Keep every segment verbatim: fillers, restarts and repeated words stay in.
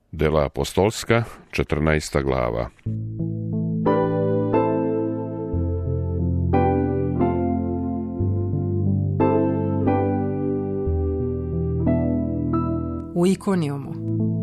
Dela apostolska, četrnaesta glava. U Ikonijumu.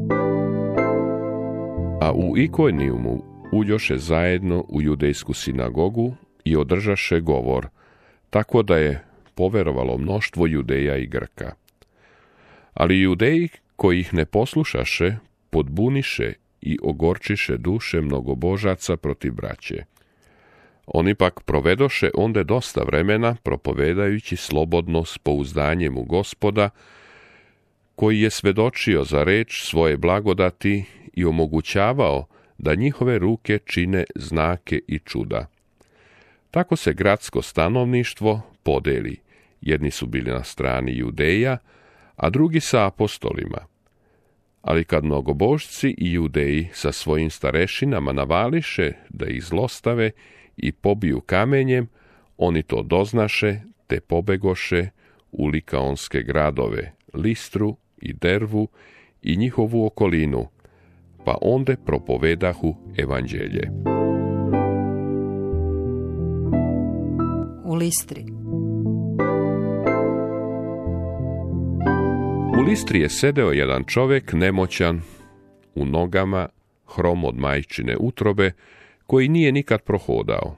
A u Ikonijumu uđoše zajedno u judejsku sinagogu i održaše govor, tako da je poverovalo mnoštvo Judeja i Grka. Ali Judeji koji ih ne poslušaše, podbuniše i ogorčiše duše mnogobožaca protiv braće. Oni pak provedoše onde dosta vremena, propovedajući slobodno s pouzdanjem u Gospoda, koji je svedočio za reč svoje blagodati i omogućavao da njihove ruke čine znake i čuda. Tako se gradsko stanovništvo podeli. Jedni su bili na strani Judeja, a drugi sa apostolima. Ali kad mnogobožci i Judeji sa svojim starešinama navališe da ih zlostave i pobiju kamenjem, oni to doznaše, te pobegoše u likaonske gradove, Listru i Dervu i njihovu okolinu, pa onde propovedahu evanđelje. U Listri. U Listri je sedeo jedan čovjek nemoćan, u nogama, hrom od majčine utrobe, koji nije nikad prohodao.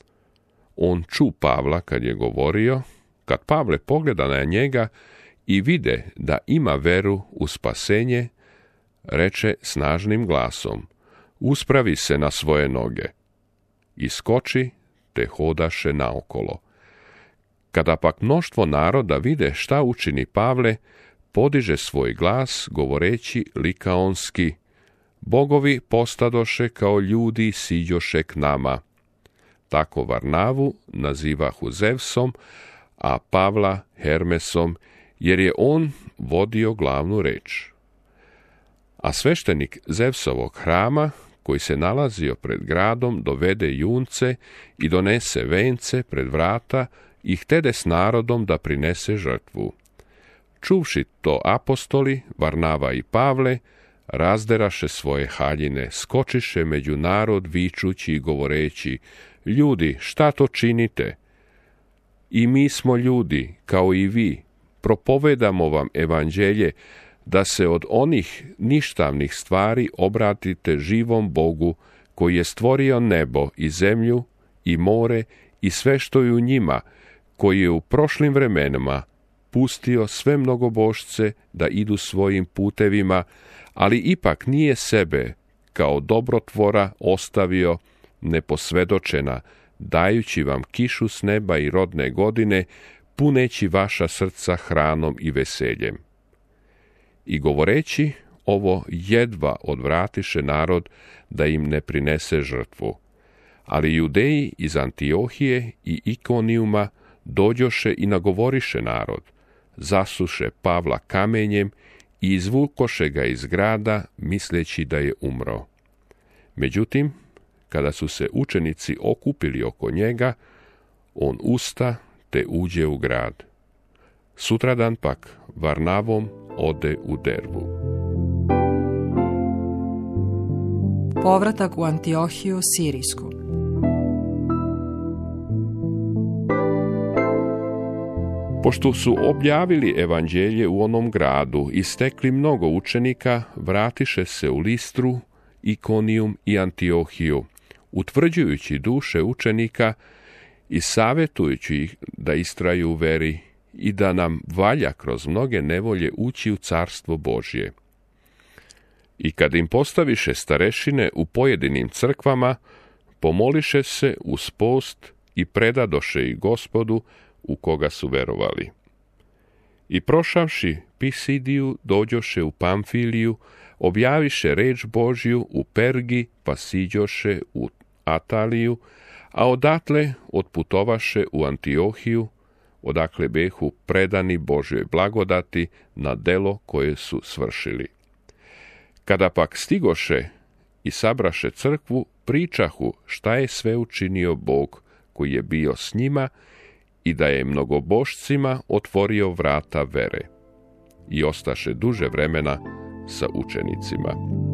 On ču Pavla kad je govorio, kad Pavle pogleda na njega i vide da ima veru u spasenje, reče snažnim glasom: uspravi se na svoje noge. Iskoči, te hodaše naokolo. Kada pak mnoštvo naroda vide šta učini Pavle, podiže svoj glas govoreći likaonski: bogovi postadoše kao ljudi siđoše k nama. Tako Varnavu nazivahu Zevsom, a Pavla Hermesom, jer je on vodio glavnu reč. A sveštenik Zevsovog hrama, koji se nalazio pred gradom, dovede junce i donese vence pred vrata i htede s narodom da prinese žrtvu. Čuvši to apostoli, Varnava i Pavle, razderaše svoje haljine, skočiše među narod vičući i govoreći: ljudi, šta to činite? I mi smo ljudi, kao i vi, propovedamo vam evanđelje, da se od onih ništavnih stvari obratite živom Bogu, koji je stvorio nebo i zemlju i more i sve što je u njima, koji je u prošlim vremenima pustio sve mnogobožce da idu svojim putevima, ali ipak nije sebe kao dobrotvora ostavio neposvedočena, dajući vam kišu s neba i rodne godine, puneći vaša srca hranom i veseljem. I govoreći ovo, jedva odvratiše narod da im ne prinese žrtvu. Ali Judeji iz Antiohije i Ikonijuma dođoše i nagovoriše narod, zasuše Pavla kamenjem i izvukoše ga iz grada, misleći da je umro. Međutim, kada su se učenici okupili oko njega, on usta te uđe u grad. Sutradan pak Varnavom ode u Dervu. Povratak u Antiohiju Sirijsku. Pošto su objavili evanđelje u onom gradu i stekli mnogo učenika, vratiše se u Listru, Ikonijum i Antiohiju, utvrđujući duše učenika i savjetujući ih da istraju u veri i da nam valja kroz mnoge nevolje ući u carstvo Božje. I kad im postaviše starešine u pojedinim crkvama, pomoliše se uz post i predadoše ih Gospodu u koga su verovali. I prošavši Pisidiju, dođoše u Pamfiliju, objaviše reč Božju u Pergi, pa siđoše u Ataliju, a odatle otputovaše u Antiohiju, odakle behu predani Božjoj blagodati na delo koje su svršili. Kada pak stigoše i sabraše crkvu, pričahu šta je sve učinio Bog koji je bio s njima i da je mnogobožcima otvorio vrata vere. I ostaše duže vremena sa učenicima.